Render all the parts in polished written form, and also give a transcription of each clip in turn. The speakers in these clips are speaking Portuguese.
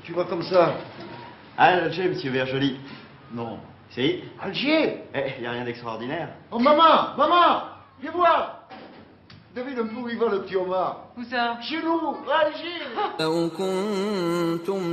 Tu vois comme ça? Ah, Alger, monsieur Verjoli. Non. Si. Alger? Il n'y a rien d'extraordinaire. Oh, maman! Maman! Viens voir! Devine un peu où il va le petit Omar. Où ça? Chez nous, à Alger! لو كنتم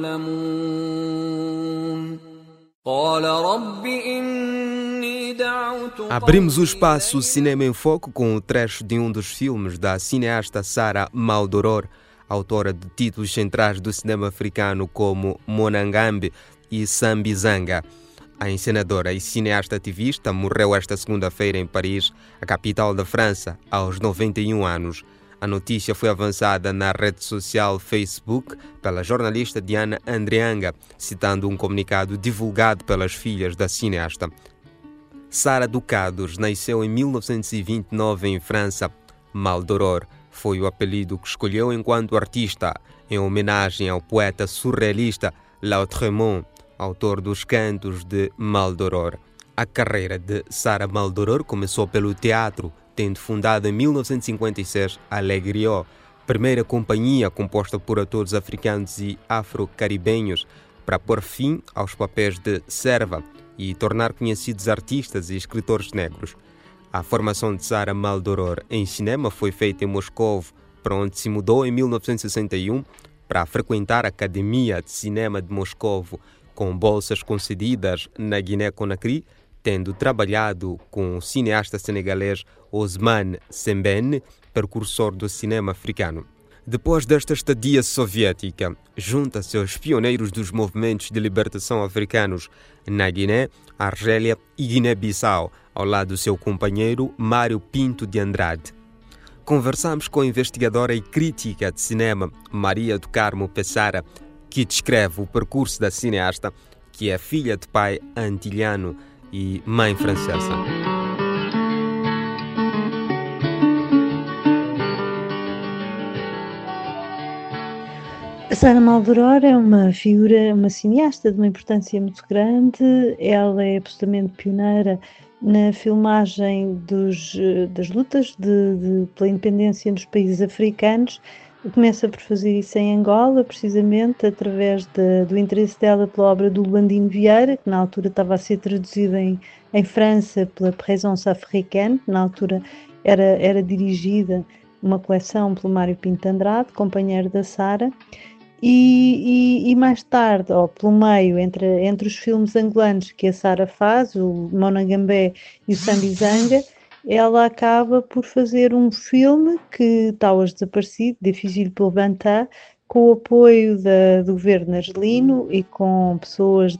تعلمون قال رب إني دعوت Abrimos o espaço Cinema em Foco com o trecho de um dos filmes da cineasta Sara Maldoror, autora de títulos centrais do cinema africano como Monangambi e Sambizanga. A encenadora e cineasta ativista morreu esta segunda-feira em Paris, a capital da França, aos 91 anos. A notícia foi avançada na rede social Facebook pela jornalista Diana Andrianga, citando um comunicado divulgado pelas filhas da cineasta. Sara Ducados nasceu em 1929 em França. Maldoror foi o apelido que escolheu enquanto artista, em homenagem ao poeta surrealista Lautréamont, autor dos Cantos de Maldoror. A carreira de Sara Maldoror começou pelo teatro, tendo fundado em 1956 a Alegrió, primeira companhia composta por atores africanos e afro-caribenhos, para pôr fim aos papéis de serva e tornar conhecidos artistas e escritores negros. A formação de Sara Maldoror em cinema foi feita em Moscou, para onde se mudou em 1961 para frequentar a Academia de Cinema de Moscou, com bolsas concedidas na Guiné-Conakry, tendo trabalhado com o cineasta senegalês Ousmane Sembène, precursor do cinema africano. Depois desta estadia soviética, junta-se aos pioneiros dos movimentos de libertação africanos na Guiné, Argélia e Guiné-Bissau, ao lado do seu companheiro Mário Pinto de Andrade. Conversamos com a investigadora e crítica de cinema Maria do Carmo Pessara, que descreve o percurso da cineasta, que é filha de pai antilhano e mãe francesa. A Sara Maldoror é uma figura, uma cineasta de uma importância muito grande. Ela é absolutamente pioneira na filmagem das lutas pela independência nos países africanos. Começa por fazer isso em Angola, precisamente através do interesse dela pela obra do Luandino Vieira, que na altura estava a ser traduzida em França pela Présence Africaine, que na altura era dirigida uma coleção pelo Mário Pinto Andrade, companheiro da Sara, e mais tarde, ou pelo meio, entre os filmes angolanos que a Sara faz, o Monangambé e o Sambizanga, ela acaba por fazer um filme que está hoje desaparecido, Difficile pour Banta, com o apoio do governo argelino e com pessoas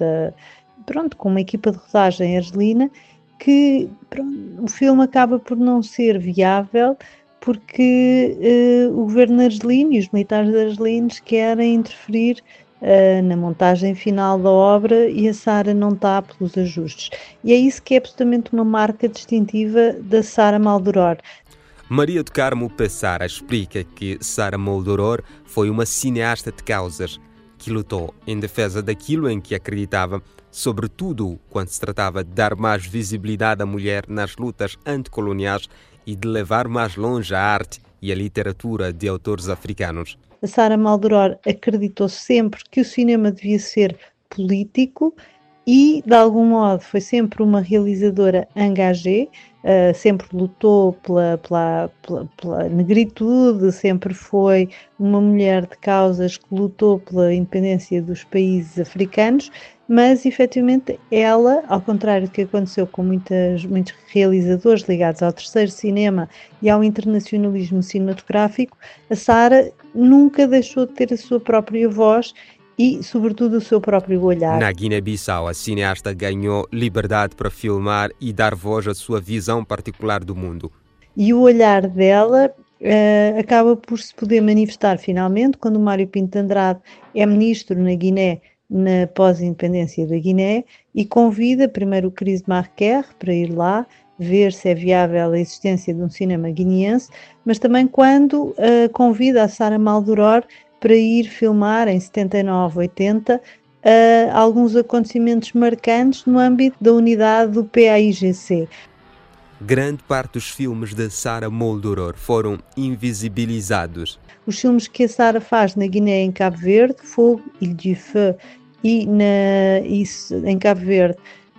com uma equipa de rodagem argelina, que o filme acaba por não ser viável porque o governo argelino e os militares argelinos querem interferir na montagem final da obra e a Sara não está pelos ajustes. E é isso que é absolutamente uma marca distintiva da Sara Maldoror. Maria do Carmo Pessara explica que Sara Maldoror foi uma cineasta de causas que lutou em defesa daquilo em que acreditava, sobretudo quando se tratava de dar mais visibilidade à mulher nas lutas anticoloniais e de levar mais longe a arte e a literatura de autores africanos. A Sara Maldoror acreditou sempre que o cinema devia ser político e, de algum modo, foi sempre uma realizadora engagée, sempre lutou pela negritude, sempre foi uma mulher de causas que lutou pela independência dos países africanos, mas, efetivamente, ela, ao contrário do que aconteceu com muitos realizadores ligados ao terceiro cinema e ao internacionalismo cinematográfico, a Sara nunca deixou de ter a sua própria voz e, sobretudo, o seu próprio olhar. Na Guiné-Bissau, a cineasta ganhou liberdade para filmar e dar voz à sua visão particular do mundo. E o olhar dela acaba por se poder manifestar finalmente quando o Mário Pinto Andrade é ministro na Guiné, na pós-independência da Guiné, e convida primeiro o Chris Marquer para ir lá ver se é viável a existência de um cinema guineense, mas também quando convida a Sara Maldoror para ir filmar em 79, 80 alguns acontecimentos marcantes no âmbito da unidade do PAIGC. Grande parte dos filmes de Sara Maldoror foram invisibilizados. os filmes que a Sara faz na Guiné e em Cabo Verde, Fogo, Ilha du Feu, e em Cabo Verde,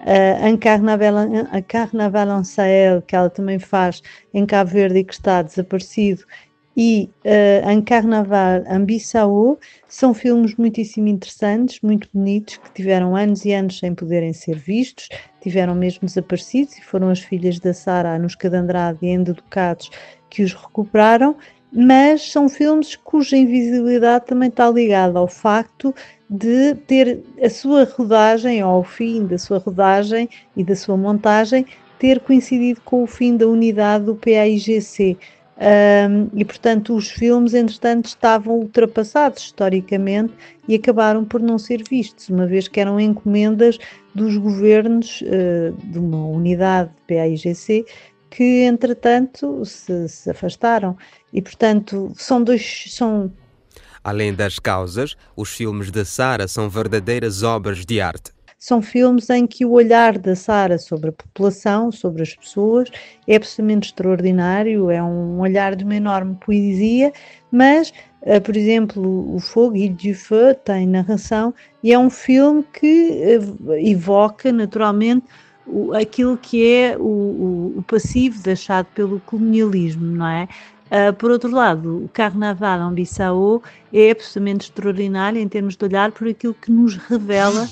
a Carnaval en Sahel, que ela também faz em Cabo Verde e que está desaparecido, e em Carnaval em Bissau, são filmes muitíssimo interessantes, muito bonitos, que tiveram anos e anos sem poderem ser vistos, tiveram mesmo desaparecidos, e foram as filhas da Sara, Anuska de Andrade e Enda Ducados, que os recuperaram, mas são filmes cuja invisibilidade também está ligada ao facto de ter a sua rodagem, ou ao fim da sua rodagem e da sua montagem, ter coincidido com o fim da unidade do PAIGC. E, portanto, os filmes, entretanto, estavam ultrapassados historicamente e acabaram por não ser vistos, uma vez que eram encomendas dos governos de uma unidade de PAIGC que, entretanto, se afastaram. E, portanto, são Além das causas, os filmes de Sara são verdadeiras obras de arte. São filmes em que o olhar da Sara sobre a população, sobre as pessoas, é absolutamente extraordinário, é um olhar de uma enorme poesia, mas, por exemplo, o Fogo, Ilha du Feu, tem narração, e é um filme que evoca naturalmente aquilo que é o passivo deixado pelo colonialismo, não é? Por outro lado, o Carnaval em Bissau é absolutamente extraordinário em termos de olhar por aquilo que nos revela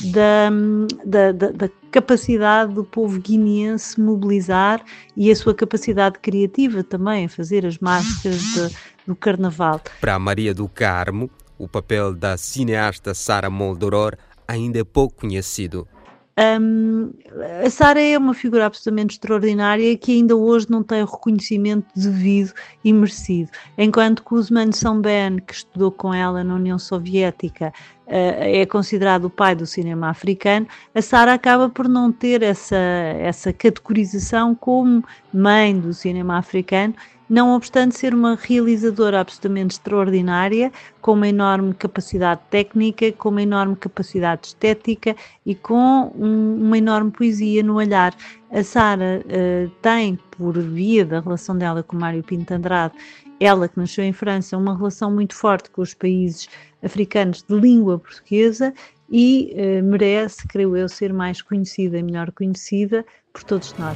da capacidade do povo guineense mobilizar e a sua capacidade criativa também a fazer as máscaras do Carnaval. Para Maria do Carmo, o papel da cineasta Sara Maldoror ainda é pouco conhecido. A Sara é uma figura absolutamente extraordinária que ainda hoje não tem o reconhecimento devido e merecido. Enquanto que o Ousmane Sembène, que estudou com ela na União Soviética, é considerado o pai do cinema africano, a Sara acaba por não ter essa categorização como mãe do cinema africano, não obstante ser uma realizadora absolutamente extraordinária, com uma enorme capacidade técnica, com uma enorme capacidade estética e com uma enorme poesia no olhar. A Sara tem, por via da relação dela com Mário Pinto Andrade, ela que nasceu em França, uma relação muito forte com os países africanos de língua portuguesa e merece, creio eu, ser mais conhecida e melhor conhecida por todos nós.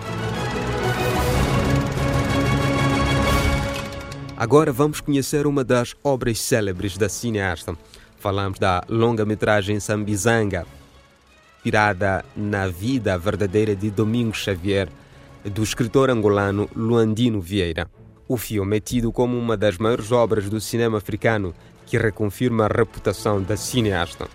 Agora vamos conhecer uma das obras célebres da cineasta. Falamos da longa-metragem Sambizanga, inspirada na vida verdadeira de Domingos Xavier, do escritor angolano Luandino Vieira. O filme é tido como uma das maiores obras do cinema africano, que reconfirma a reputação da cineasta.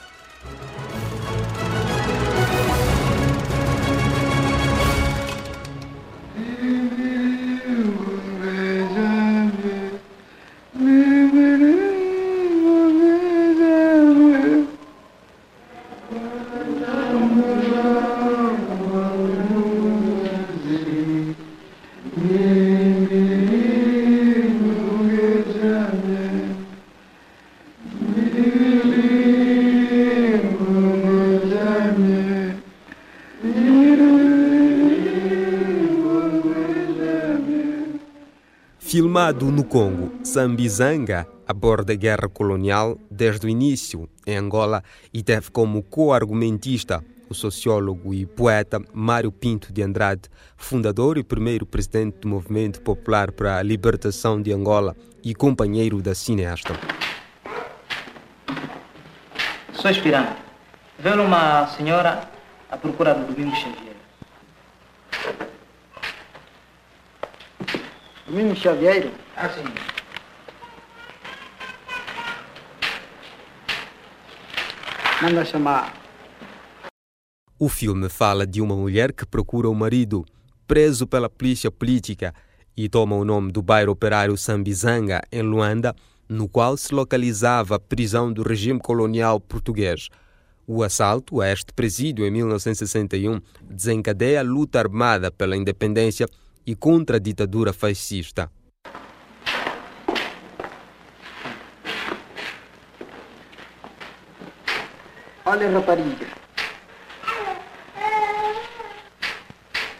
Filmado no Congo, Sambizanga aborda a guerra colonial desde o início em Angola e teve como co-argumentista o sociólogo e poeta Mário Pinto de Andrade, fundador e primeiro presidente do Movimento Popular para a Libertação de Angola e companheiro da cineasta. Sou aspirante. Veio uma senhora à procura do Domingos Xavier. Domingos Xavier? Ah, sim. Manda chamar. O filme fala de uma mulher que procura o marido, preso pela polícia política, e toma o nome do bairro operário Sambizanga, em Luanda, no qual se localizava a prisão do regime colonial português. O assalto a este presídio, em 1961, desencadeia a luta armada pela independência e contra a ditadura fascista. Olha, rapariga.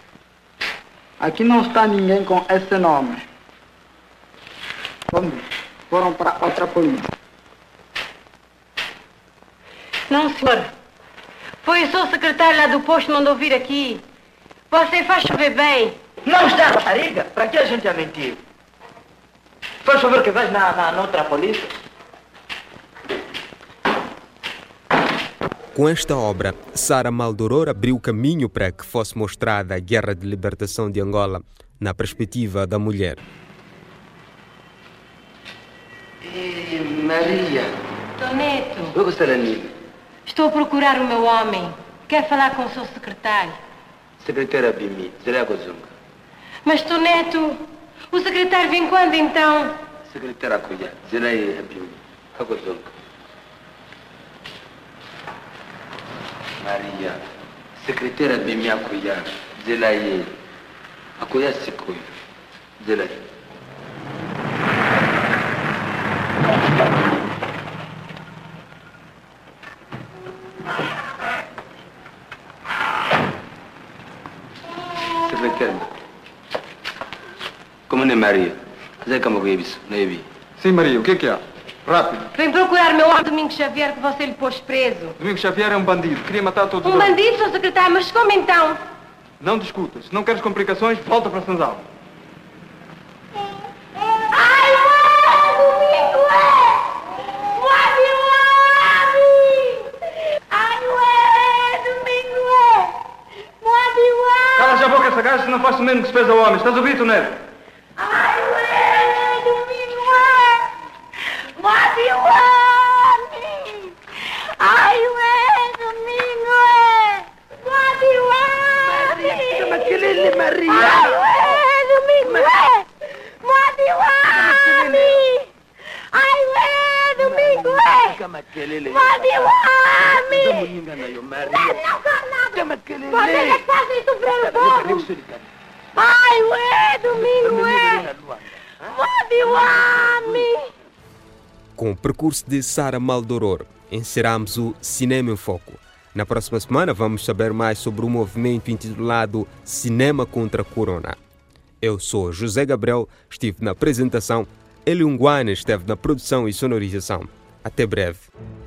Aqui não está ninguém com esse nome. Vamos ver. foram para outra polícia. Não, senhor. Foi o seu secretário lá do posto que mandou vir aqui. Você faz chover bem. Não está, rapariga? Para que a gente a mentir? Faz favor que vais na outra polícia. Com esta obra, Sara Maldoror abriu caminho para que fosse mostrada a guerra de libertação de Angola na perspectiva da mulher. Maria. Toneto, Eu gostaria de estou a procurar o meu homem. Quer falar com o seu secretário. secretária Bimi, Zé Gozunga. Mas, Toneto, o secretário vem quando então? Secretária Cuya, Zé Bimi, Gozunga. Maria, secretária Bimi Cuya, Zé Cuya Sikuya, Zé. Secretário. Como é Maria? Zé como é isso? Não é isso? Sim, Maria, o que é? Rápido. Vem procurar meu homem Domingos Xavier que você lhe pôs preso. Domingos Xavier é um bandido. Queria matar todos Um os bandido, seu secretário, mas como então? Não discutas. Se não queres complicações, volta para Sanzal. Ai, ué, Domingo, Cala já a boca essa gaja, se não faz o mesmo que se fez ao homem. Estás a ouvir, Toneto? Vocês é que fazem sofrer o povo! Ai, ué, Domingo, ué! Move o homem! Com o percurso de Sara Maldoror, encerramos o Cinema em Foco. Na próxima semana vamos saber mais sobre o movimento intitulado Cinema contra a Corona. Eu sou José Gabriel, estive na apresentação, Eliunguane esteve na produção e sonorização. Até breve.